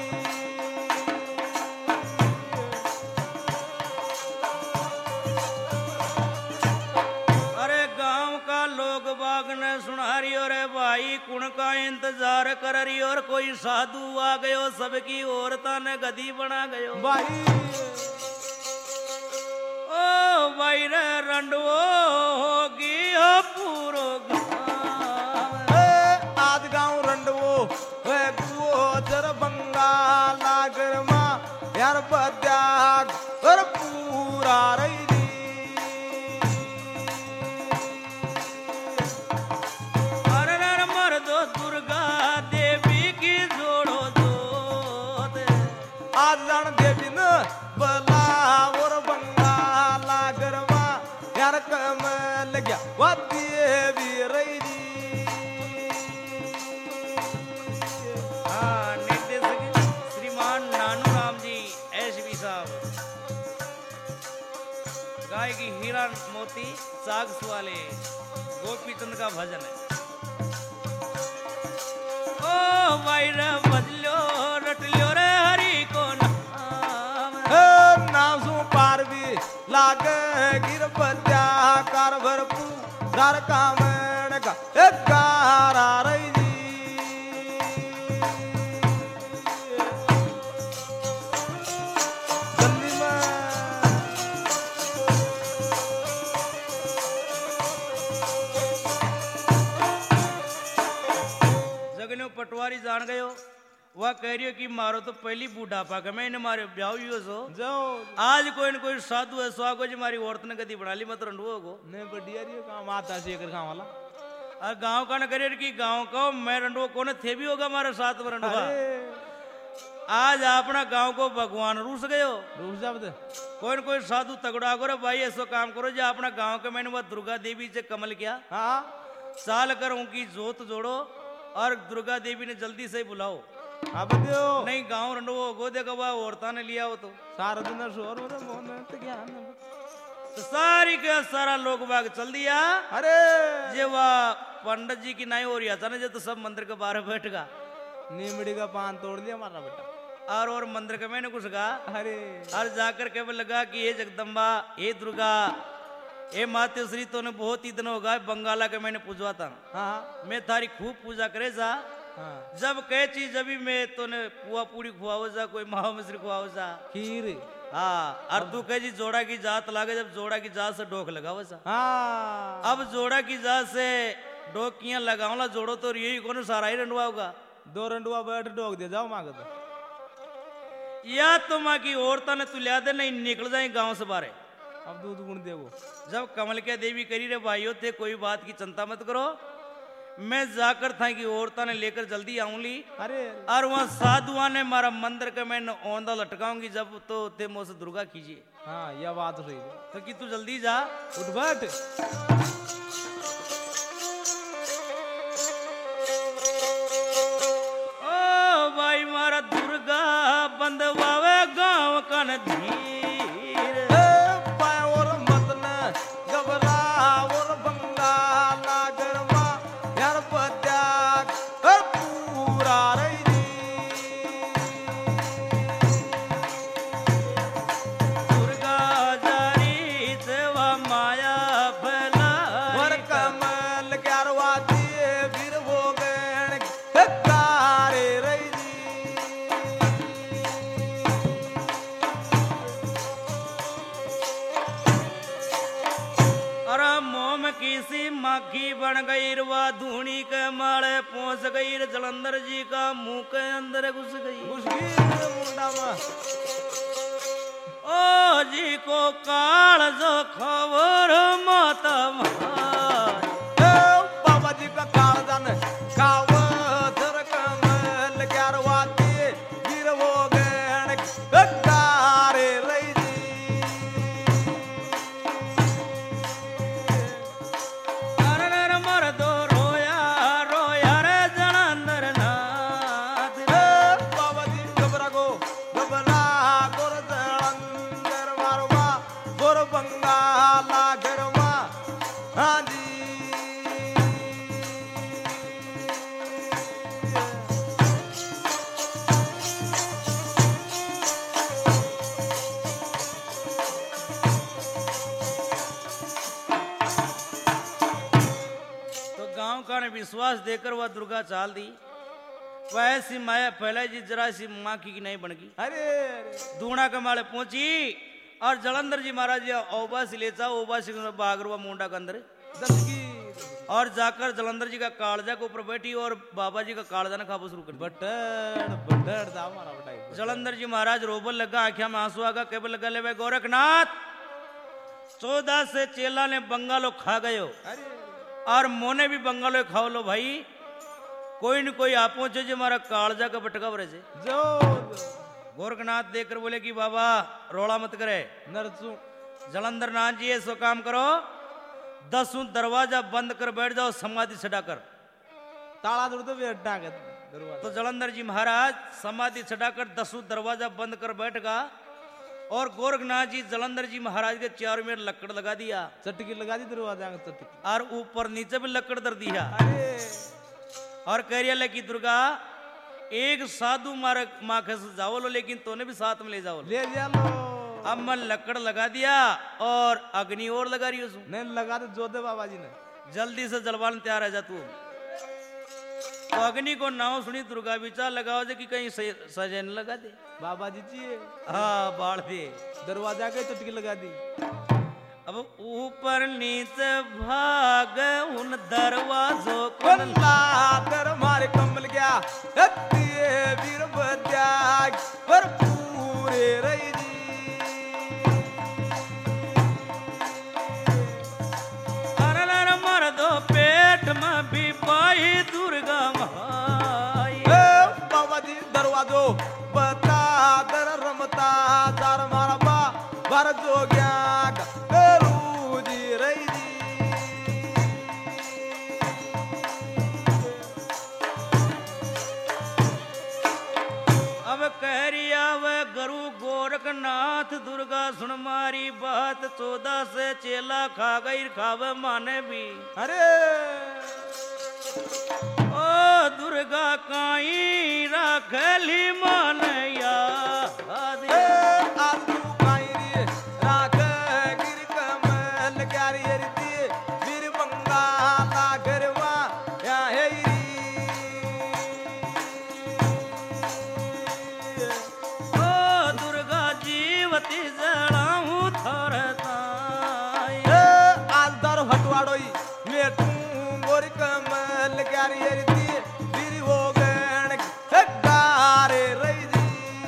अरे गांव का लोग बाग ने सुना रही और भाई कुण का इंतजार कर रही और कोई साधु आ गयो सबकी औरता ने गदी बना गयो भाई ओ भाई रे रंडवो होगी हो पूरो आद गाँव रंडवो वे गुओ जर बंगाला गरमा यार बद्याग और पूरा रही गाय की हीरा मोती साग सुवाले गोपी चंद का भजन है। ओ भाई रे बजलो रट लियो रे हरि को नाम सु पार भी लाग गिर पत्या कार भरपू घर कामण का एक गारा रही पटवारी जान गयो वह कह रही हो कि मारो तो पहली बूढ़ापा का मैंने मारे ब्याह सो जाओ आज कोई न कोई साधु है स्वागो जी मारी औरत ने गदी बना ली मत रंडुओ को नहीं बढ़िया रही काम आता शेखर गांव वाला और गांव का न करे कि गांव का मैं रंडुओ कौन थे भी होगा हमारे साथ में रंडुआ आज अपना गांव को भगवान रूस गयो रूस जाब कोई न कोई साधु तगड़ा करो भाई ऐसा काम करो जो अपना गांव के मैंने वह दुर्गा देवी से कमल किया हाँ साल कर उनकी जोत जोड़ो और दुर्गा देवी ने जल्दी से बुलाओ अब दियो नहीं गांव रंडो गो देखो वह औरता ने लिया हो तो सारा दिन शोर हो मोहन तो क्या तो सारी के सारा लोग बाग चल दिया। अरे जे वह पंडित जी की नाई हो रही था ना जो तो सब मंदिर के बाहर बैठ गा नीमड़ी का पान तोड़ लिया हमारा बेटा और मंदिर के मैंने कुछ कहा अरे और जाकर के लगा कि ये जगदम्बा ये दुर्गा ए मातेश्वरी तो ने बहुत ही दिन होगा बंगाला के मैंने पूजवा था हाँ मैं थारी खूब पूजा करे जा हाँ जब कह चीज अभी मैं तो ने पुआ पूरी खुआओ जा कोई मावा मिश्री खुआओ जा खीर हाँ और तू कह जी जोड़ा की जात लागे जब जोड़ा की जात से डोक लगाओ जा हाँ अब जोड़ा की जात से डोक किया लगाओ जोड़ो तो यही कौन सारा ही रंडवा होगा दो रंडुआ बैठ डोक दे जाओ मांग तो या तो माँ की औरता ने तू लिया दे नहीं निकल जाए गांव से बारे अब दूध गुण दे वो जब कमल के देवी करी रे भाइयों थे कोई बात की चिंता मत करो मैं जाकर था कि औरता ने लेकर जल्दी आऊंगी अरे और वहाँ साधुआ ने मारा मंदिर के मैंने औंधा लटकाऊंगी जब तो थे मुझसे दुर्गा कीजिए। हाँ यह बात सही है तो कि तू जल्दी जा उठ बैठ ओ भाई मारा दुर्गा बंदवावे कन धीर पाए और मत न घबरा और बंगाला गरमा यार पत्याग पूरा रही दुर्गा जारी सेवा माया फैला वर कमल क्यारवा दिए वीर वो गण कारे रही अरे मोम किसी माखी बन गई रवा धूनी के माले पहुंच गई जलंधर जी का मुंह के अंदर घुस गई मुंडा में ओ जी को काल जो खबर माता बाबा जी का कालजन काव धर कमल क्यारवा दिए वीर वो गण कारे रही मर दो रोया रोया रे जलंधर नाथ बाबा जी घबरा गोर जलंधर मारवा गोर बंगाला गरमा हाँ जी तो गांव का ने विश्वास देकर वह दुर्गा चाल दी वैसी माया पहले जी जरा सी माँ की नहीं बन गई अरे दूना के माले पहुंची और जलंधर जी महाराज जी ओबा से ले जाओ ओबा से बागरवा मुंडा के अंदर दसगी और जाकर जलंधर जी का कालजा के ऊपर बैठी और बाबा जी का कालजा ने खाबो शुरू कर दिया। बटड़ दा मारा बटाई जलंधर जी महाराज रोबल लगा आंखिया में आंसू आगा केबल लगा ले गोरखनाथ 14 से चेला ने बंगालो खा गयो अरे और मोने भी बंगालो खाओ लो भाई कोई न कोई आप पहुंचो जो हमारा कालजा का बटका बरे से जो गोरखनाथ देखकर बोले कि बाबा रोड़ा मत करे नरसू जलंधर नाथ जी ऐसा काम करो 10 दरवाजा बंद कर बैठ जाओ समाधि छड़ाकर ताला दूर तो बैठा के दरवाजा तो जलंधर जी महाराज समाधि छड़ाकर 10 दरवाजा बंद कर बैठगा और गोरखनाथ जी जलंधर जी महाराज के चारों में लकड़ लगा दिया चटकी लगा दी दरवाजा में चटकी और ऊपर नीचे भी लकड़ दर दिया अरे और कह रिया ले कि दुर्गा एक साधु मारे माँ के जाओ लो लेकिन तोने भी साथ में ले जाओ ले जा लो अब मैं लकड़ लगा दिया और अग्नि और लगा रही हूँ नहीं लगा तो जोधे बाबा जी ने जल्दी से जलवान तैयार है जा तू तो अग्नि को नाव सुनी दुर्गा विचार लगाओ जे कि कहीं सजन लगा दे बाबा जी जी हाँ बाढ़ दे दरवाजा के चटकी लगा दी अब ऊपर नीचे भाग उन दरवाजों को बल्ला दर मारे कमल गया दिए वीर बत्याग पर पूरे रही जी अरनर मर दो पेट में भी पाई दुर्गा माई बाबा जी दरवाजो बता दर रमता दर मारा बा भर जो गया करू जी रही जी अब कह रिया वह गुरु गोरखनाथ दुर्गा सुन मारी बात 14 से चेला खा गई खावे माने भी अरे ओ दुर्गा काई राखली मानया आलू खाई रे राख गिर कमल क्यारी रीति वीर बंगाला गरवा या है ओ दुर्गा जीवती जड़ाऊं थोर आज दर हटवाड़ोई मेटू गोरी कमल क्यारी रीति वीर वो गण गारे रही जी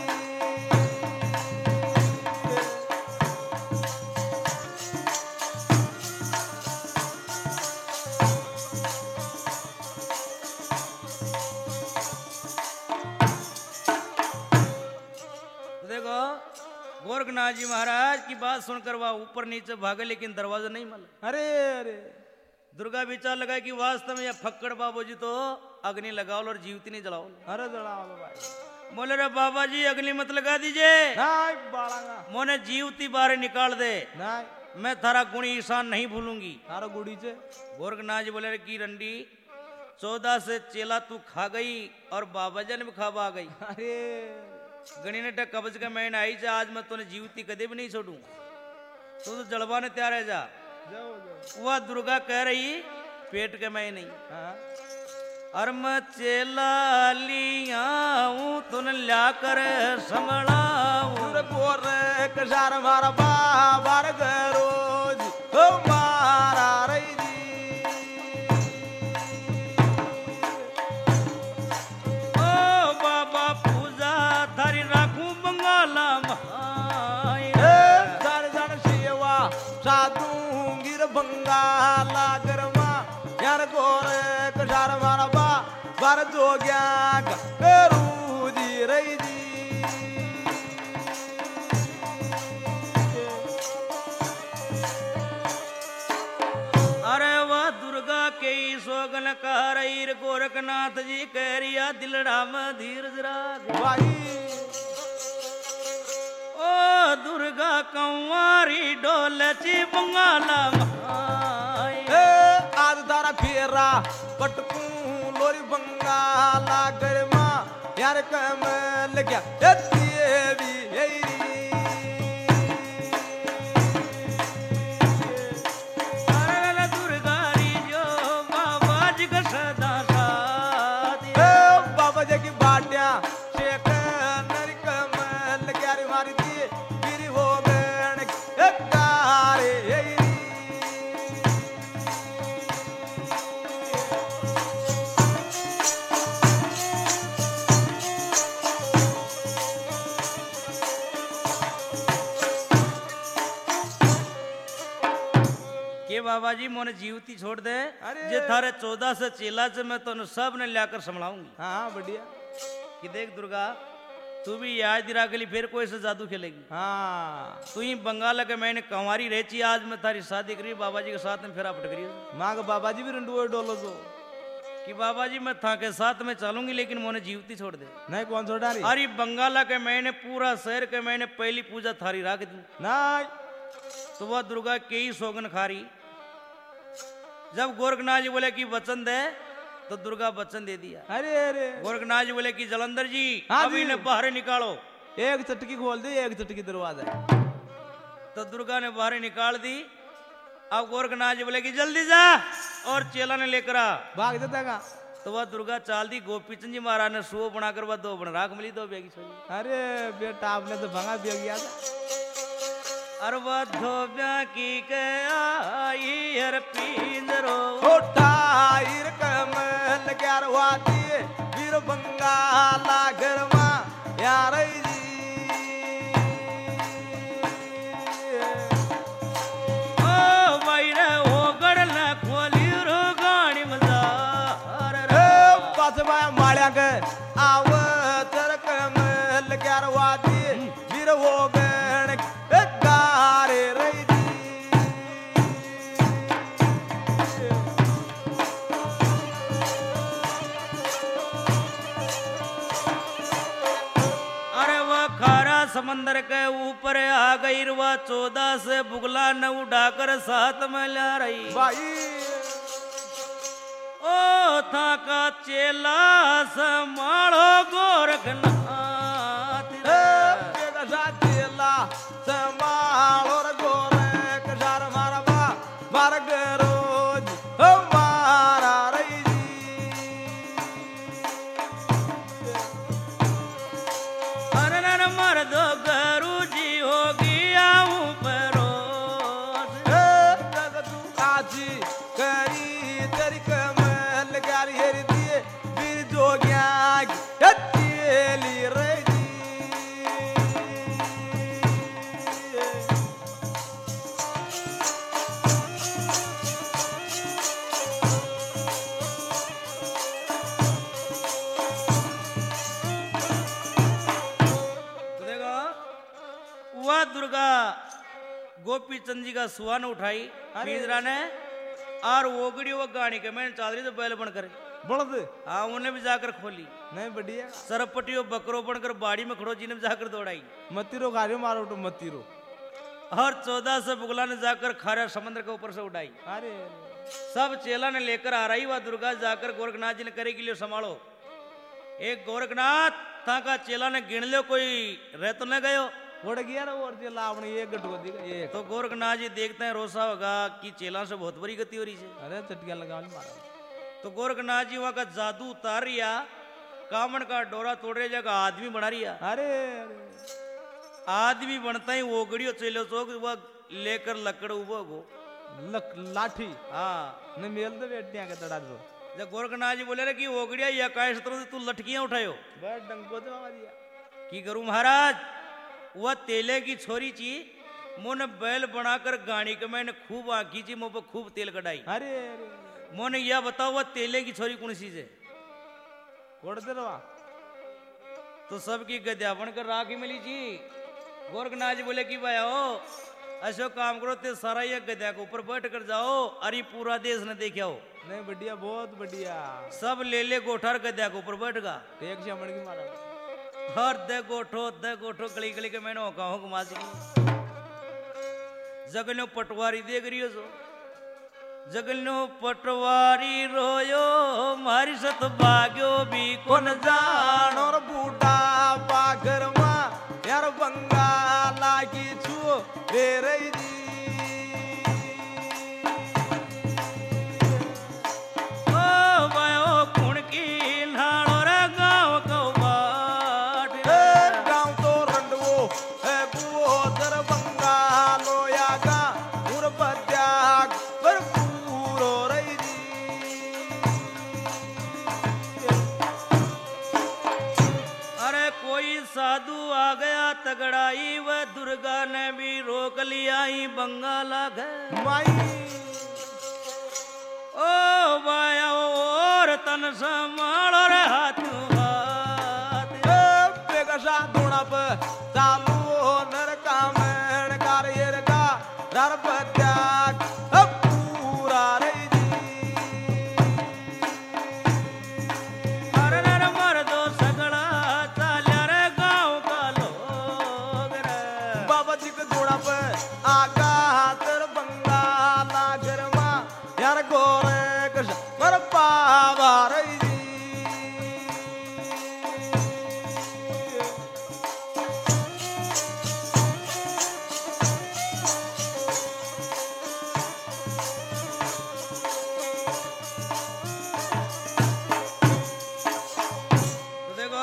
देखो गोरखनाथ जी महाराज की बात सुनकर वह ऊपर नीचे भागे लेकिन दरवाजा नहीं मिला अरे अरे दुर्गा विचार लगाए कि वास्तव में यह फक्कड़ बाबू जी तो अग्नि लगाओ और जीवती नहीं जलाओ अरे जड़ा भाई बोले रे बाबा जी अगली मत लगा दीजिए, नहीं बालांगा मोने जीवती बारे निकाल दे, नहीं मैं थारा गुणी ईशान नहीं भूलूंगी। तारो गुड़ी से गोरखनाथ जी बोले रे की रंडी 14 से चेला तू खा गई और बाबा जी ने भी खावा आ गई। अरे गणी ने कब्ज के महीने आई जा, आज मैं तुने जीवती कदे भी नहीं छोड़ू, तू तो जलवाने तैयार है जा। जाओ जाओ वह दुर्गा कह रही पेट के मैं नहीं, हाँ और मैं चेला लिया हूं तुन ला कर संभलाऊं। गोर कजार मारा बाबार गरोज हो मारा रही ओ बाबा पूजा थारी राखूं बंगाला महाई। जन जन सेवा साधु गिर बंगाला गरमा यार गोर कजार मारा बार जोग्या करूजी रही जी। अरे वह दुर्गा के सोगन कह रही रे गोरखनाथ जी कह रिया दिलड़ा में धीरज राख। भाई ओ दुर्गा कंवारी डोलची बंगाला माई। आज तारा फेरा पटकू लोरी बंगाला गरमा यार कमल गया देवी अरे दुर्गा री जो बाबा जी का सदा साथ। बाबा जी की बाटिया शेख नर कमल गया रे मारी दी गिरी हो गण कारे के बाबा जी मोने जीवती छोड़ दे, अरे। जे थारे 14 से चेला से मैं तो सब ने लाकर संभलाऊंगी। हाँ बढ़िया कि देख दुर्गा तू भी याद दिरा के लिए फिर कोई से जादू खेलेगी। हाँ तू ही बंगाल के मैंने कंवारी रहची, आज मैं थारी शादी करी बाबा जी के साथ में फेरा पट करी माँ का बाबा जी भी रंडुए डोलो जो कि बाबा जी मैं था के साथ में चलूंगी लेकिन मोने जीवती छोड़ दे। नहीं कौन छोड़ा रही अरे बंगाला के मैंने पूरा शहर के मैंने पहली पूजा थारी रख दी, नहीं तो वह दुर्गा के ही सोगन खारी। जब गोरखनाथ जी बोले कि वचन दे तो दुर्गा वचन दे दिया। अरे अरे गोरखनाथ जी बोले कि जलंधर जी हाँ अभी जी। ने बाहर निकालो, एक चटकी खोल दी एक चटकी दरवाजा तो दुर्गा ने बाहर निकाल दी। अब गोरखनाथ जी बोले कि जल्दी जा और चेला ने लेकर आ। भाग जाता का तो वह दुर्गा चाल दी, गोपीचंद जी महाराज ने सुओ बनाकर वह 2 बन राख मिली 2 बेगी छोड़ी। अरे बेटा आपने तो भंगा भी गया था और वह धोबिया की के आई हर पिंजरो उठाइर कमल ग्यार वाती वीर बंगाला गरमा यार जी ओ भाई रे हो गड़ल खोली रो गाड़ी मजार रे। बस मैं मालिया के आव तर कमल ग्यार वाती वीर वो गण गारे रही अरे वह खारा समंदर के ऊपर आ गई वह 14 से बुगला न उड़ाकर साथ में ला रही। भाई ओ था का चेला समाड़ो गोरखनाथ रे। चेला संभालो रे गोरे कजार मारा बा मार गरोज हो मारा रही अरे नर मर दो गरु जी हो गया परोस। जग तू काजी करी तेरी कमल गारी हेरी दिए वीर जोगिया तेली रही वह दुर्गा गोपी चंद जी का सुहान उठाई पिंजरा ने और ओगड़ी वो गाड़ी के मैंने चादरी तो बैल बनकर बड़द हाँ उन्हें भी जाकर खोली। नहीं बढ़िया सरपटियो बकरो बनकर बाड़ी में खड़ो जी ने जाकर दौड़ाई। मतीरो गारियो मारो तो मतीरो। और 14 से बुगला ने जाकर खारा समुद्र के ऊपर से उठाई। अरे सब चेला ने लेकर आ रही वह दुर्गा जाकर गोरखनाथ जी ने करे के लिए संभालो। एक गोरखनाथ था का चेला ने गिन लो कोई रह तो न गयो उड़ गया ना और चेला आपने एक गट को दिखा एक। तो गोरखनाथ जी देखते हैं रोसा होगा कि चेला से बहुत बड़ी गति हो रही है। अरे चटकिया लगा मारा। तो गोरखनाथ जी वहां का जादू उतार रिया कामन का डोरा तोड़ रहे जगह आदमी बना रिया। अरे आदमी बनता ही ओगड़ियो चलो चौक वह लेकर लकड़ उबो गो लाठी हाँ न मेल दे बेटिया के तड़ा दो। जब गोरखनाथ जी बोले रे कि ओगड़िया या काश तरह तू लटकियां उठायो बस डंको दे मार दिया की करूं महाराज। वह तेले की छोरी ची मोने बैल बनाकर गाड़ी के मैंने खूब आंकी ची मुंह पर खूब तेल कढ़ाई। अरे मोने यह बताओ वह तेले की छोरी कौन सी से कोड़ दे रवा तो सबकी गद्या बनकर राखी मिली जी। गोरखनाथ जी बोले कि भाई आओ ऐसो काम करो ते सारा ये गद्या के ऊपर बैठ कर जाओ अरे पूरा देश ने देखा हो। नहीं बढ़िया बहुत बढ़िया सब ले ले गोठार गद्या के ऊपर बैठ गा एक चमड़ की मारा हर दे गोठो गली गली के मैंने होका हूँ घुमा सी जगनो पटवारी देख रही हो सो जगनो पटवारी रोयो मारी सत भाग्यो भी कौन जान और बूढ़ा बागर मां यार बंगाला की छू रे रही जी। ओ वायो कुण की नाड़ो रे गाँव को बाट गाँव तो रंडवो है बुओ दर बंगालो या गा उर बद्याग पर पूरो रही जी। अरे कोई साधु आ गया तगड़ाई वह दुर्गा ने भी रोक लिया ही बंगाला गए माई ओ वाया और तन संभालो रे हाथों हाथ बेगसा धुना पे चालू नर कामण कार्य का दर बद्याग पूरा रही जी। अरे नर मर दो सगड़ा चाल्या रे गाँव का लोग रे बाबा जी के धुना पे आगा हाथर बंगाला गरमा यार गोरे कश मर पावा रही जी। तो देखो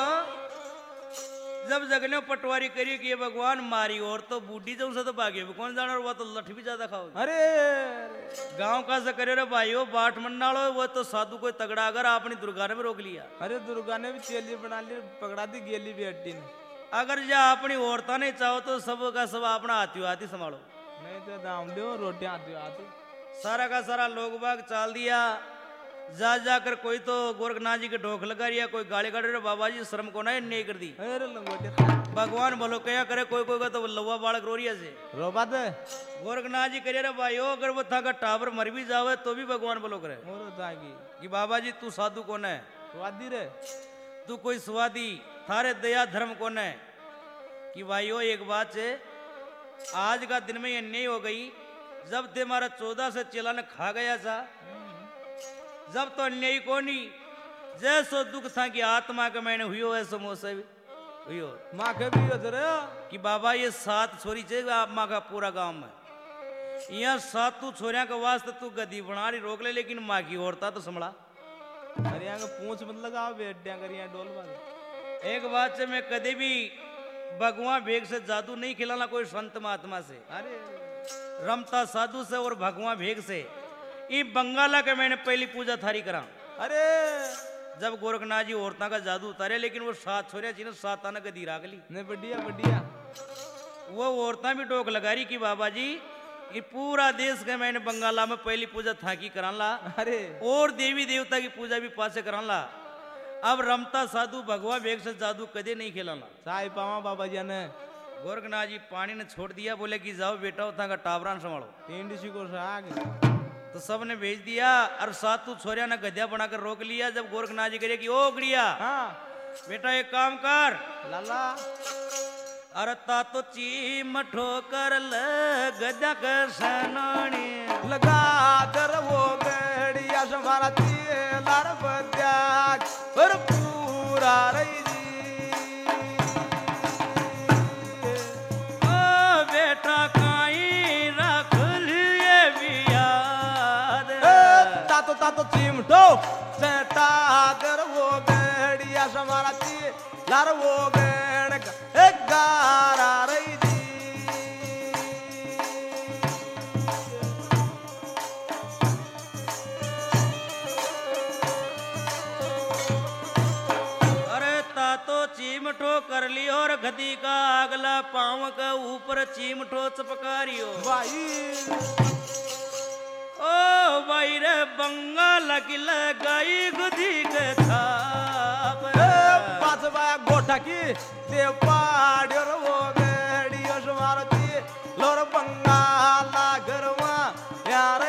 जब जगने पटवारी करी कि ये भगवान मारी और तो बूढ़ी जो से तो भागे कौन जाना वो तो लठ भी ज्यादा खाओ। अरे गांव का से करे रे भाइयों बाट मंडालो वो तो साधु कोई तगड़ा अगर आपने दुर्गा ने भी रोक लिया। अरे दुर्गा ने भी चेली बना ली पकड़ा दी गेली भी हड्डी ने। अगर जा अपनी औरता नहीं चाहो तो सब का सब अपना हाथी संभालो नहीं तो दाम दो रोटियां आती आती सारा का सारा लोग बाग चाल दिया। जा जाकर कोई तो गोरखनाथ जी के ढोक लगा रिया कोई गाली काट रहे बाबा जी शर्म को नहीं कर दी। अरे लंगोटे भगवान भलो क्या करे कोई कोई का तो लवा बालक रोरिया से रोबा दे गोरखनाथ जी करे रे भाइयों अगर वो था का टावर मर भी जावे तो भी भगवान भलो करे मोरो तागी कि बाबा जी तू साधु कौन है स्वादी रे तू कोई स्वादी थारे दया धर्म कौन है। कि भाइयों एक बात है आज का दिन में ये नहीं हो गई जब ते हमारा 14 से चेला ने खा गया था जब तो अन्यायी को नहीं जैसो दुख था कि आत्मा के मैंने हुई ऐसो मोसे हुई माँ के भी रे कि बाबा ये 7 छोरी चाहिए आप माँ का पूरा गांव में यहाँ 7 तू छोरिया के वास्ते तू गदी बना रही रोक ले लेकिन माँ की औरता तो संभला। अरे यहाँ का पूंछ मत लगाओ बेटियां करिया डोल बात। एक बात से मैं कभी भी भगवान भेग से जादू नहीं खिलाना कोई संत महात्मा से अरे रमता साधु से और भगवान भेग से ये बंगाला के मैंने पहली पूजा थारी करा। अरे जब गोरखनाथ जी औरता का जादू उतारे लेकिन वो 7 छोरिया जी ने 7 आना गदी राख ली। नहीं बढ़िया बढ़िया वो औरता भी टोक लगा रही कि बाबा जी ये पूरा देश के मैंने बंगाला में पहली पूजा था की करा ला अरे और देवी देवता की पूजा भी पासे करा ला। अब रमता साधु भगवान भेग से जादू कदे नहीं खेलाना। चाय पावा बाबा जी ने गोरखनाथ जी पानी ने छोड़ दिया बोले कि जाओ बेटा उठा का टावरान संभालो इंडसी को साग तो सबने भेज दिया और 7 छोरिया ने गद्या बनाकर रोक लिया। जब गोरखनाथ जी करे कि ओ गड़िया हाँ बेटा एक काम कर, लाला अरे ता तो चीमठो कर ल गजा के सनाणी लगा दर वो गड़िया समारा लार बद्याग पर पूरा रही ओ बेटा काई रख लिए भी याद तातो चिमटो सेटा दर वो गड़िया समारा लार वो गड़ गारा रही चीमठो कर लियो और गदी का अगला पांव का ऊपर चीमठो चपकारियो भाई ओ भाई रे बंगाल की लगाई गदी के छाप पांचवा गोठा की देव पाड़ियो वो गड़ियो समारती लोर बंगाला गरवा यार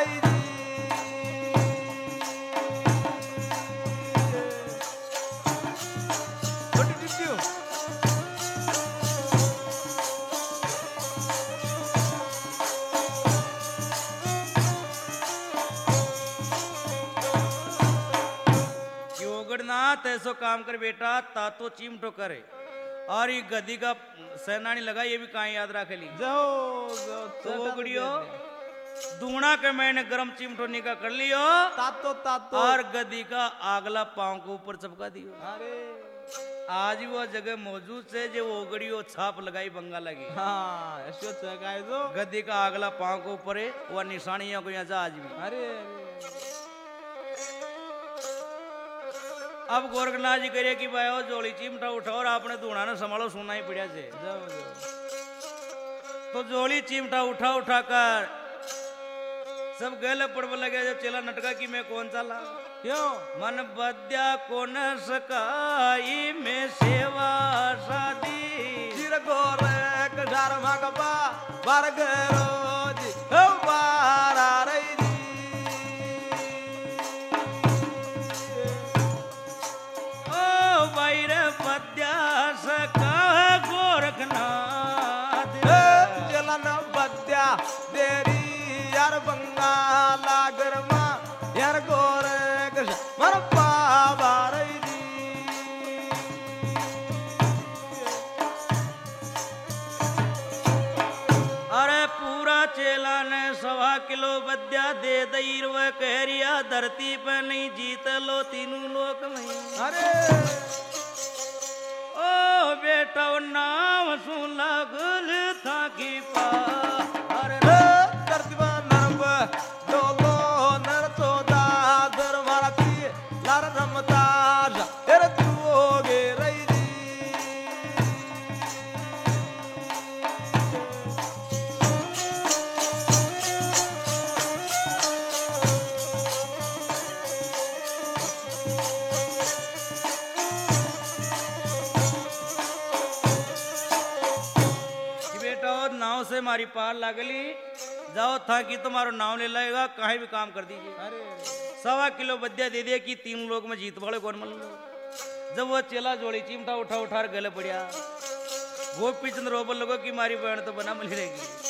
ऐसो काम कर बेटा तातो चिमटो करे और ये गदी का सेनानी लगा ये भी कहाँ याद रख ली जाओ तो गुड़ियो दूना के मैंने गरम चिमटो निका कर लियो तातो और गदी का आगला पांव को ऊपर चपका दियो। अरे आज वो जगह मौजूद से जो ओगड़ियो छाप लगाई बंगा लगी हाँ ऐसे चकाए तो गदी का आगला पांव को ऊपर है वह निशानियों को यहाँ आज भी। अरे अब गोरखनाथ जी करे कि भाई जोड़ी चिमटा उठाओ और आपने दूना ने संभालो सुना ही पड़ा से तो जोड़ी चिमटा उठा कर सब गले पड़व लगे जब चला नटका की मैं कौन सा ला क्यों मन बद्या कौन सकाई में सेवा शादी चिर गोरे कजार मगबा बारग रोज बारा रही गोरखनाथ चलन बद्या देरी यार बंगाला गरमा यार गोरख मर पावा रही अरे पूरा चेला ने 1.25 किलो बद्या दे दईर व कहरिया धरती पे नहीं जीत लो तीनों लोक में। अरे ओ बेटा नाम सुन लगल था की पा अरे धरती पर नरम डोलो नर तो दादर मारती लार रमता तेरे तू होगे रही से मारी पार लागली जाओ था कि तुम्हारा नाम ले लेगा कहीं भी काम कर दीजिए। अरे 1.25 किलो बद्या दे दिया कि 3 लोग में जीत वाले कौन मान लो। जब वो चेला जोड़ी चिमटा उठा गले पड़िया वो पिछन रोबल लोगों की मारी बहन तो बना मिल रहेगी।